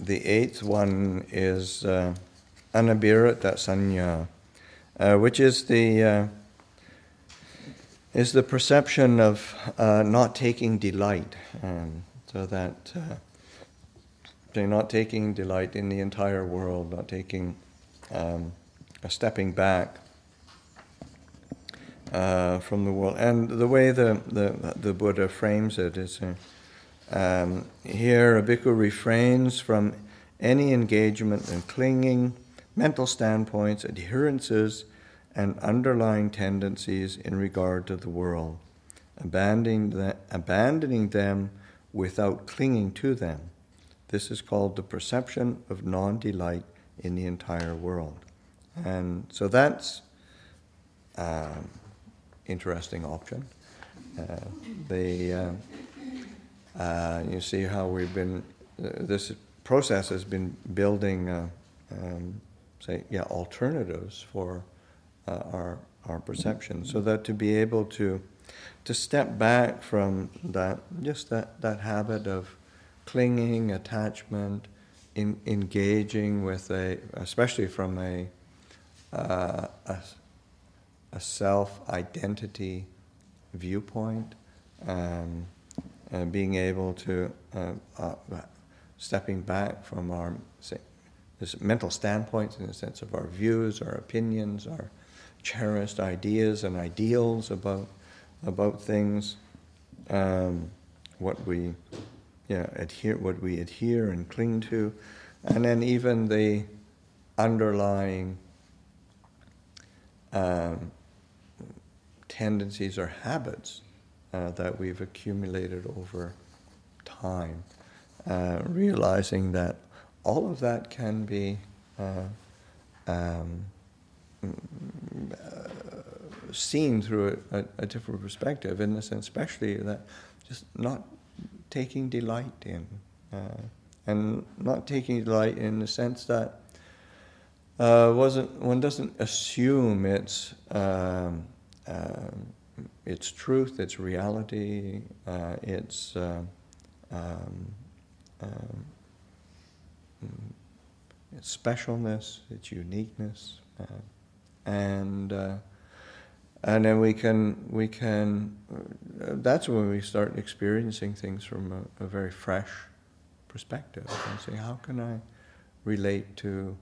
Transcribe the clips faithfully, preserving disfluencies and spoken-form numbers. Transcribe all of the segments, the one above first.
the eighth one is uh, Anabhirata Sanya, uh, which is the uh, is the perception of uh, not taking delight, um, so that uh, they're not taking delight in the entire world, not taking um, a stepping back uh, from the world. And the way the the, the Buddha frames it is. Uh, Um, here, a bhikkhu refrains from any engagement in clinging, mental standpoints, adherences, and underlying tendencies in regard to the world, abandoning, the, abandoning them without clinging to them. This is called the perception of non-delight in the entire world. And so that's an um, interesting option. Uh, the... Uh, Uh, you see how we've been, uh, this process has been building, uh, um, say, yeah, alternatives for uh, our our perception, so that to be able to to step back from that, just that, that habit of clinging, attachment, in, engaging with a, especially from a uh, a, a self-identity viewpoint. Um, Uh, being able to, uh, uh, stepping back from our, say, this mental standpoints in the sense of our views, our opinions, our cherished ideas and ideals about about things, um, what we, yeah, adhere, what we adhere and cling to, and then even the underlying um, tendencies or habits Uh, that we've accumulated over time, uh, realizing that all of that can be uh, um, uh, seen through a, a, a different perspective, in the sense, especially that just not taking delight in, uh, and not taking delight in the sense that uh, wasn't one doesn't assume it's. Um, um, Its truth, its reality, uh, its uh, um, um, its specialness, its uniqueness, uh, and uh, and then we can we can. Uh, that's when we start experiencing things from a, a very fresh perspective, and say, how can I relate to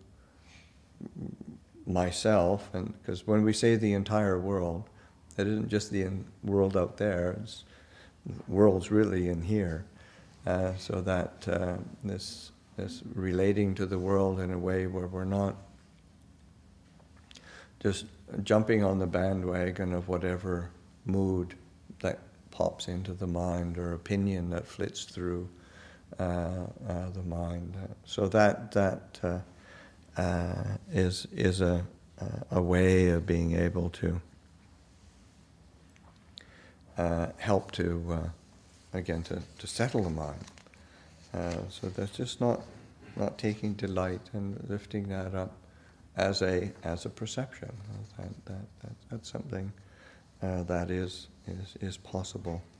myself? And because when we say the entire world, that isn't just the world out there, it's, the world's really in here. Uh, so that uh, this this relating to the world in a way where we're not just jumping on the bandwagon of whatever mood that pops into the mind or opinion that flits through uh, uh, the mind. So that that uh, uh, is is a a way of being able to Uh, help to, uh, again, to, to settle the mind. Uh, so that's just not not taking delight and lifting that up as a as a perception. That, that, that that's something uh, that is is is possible.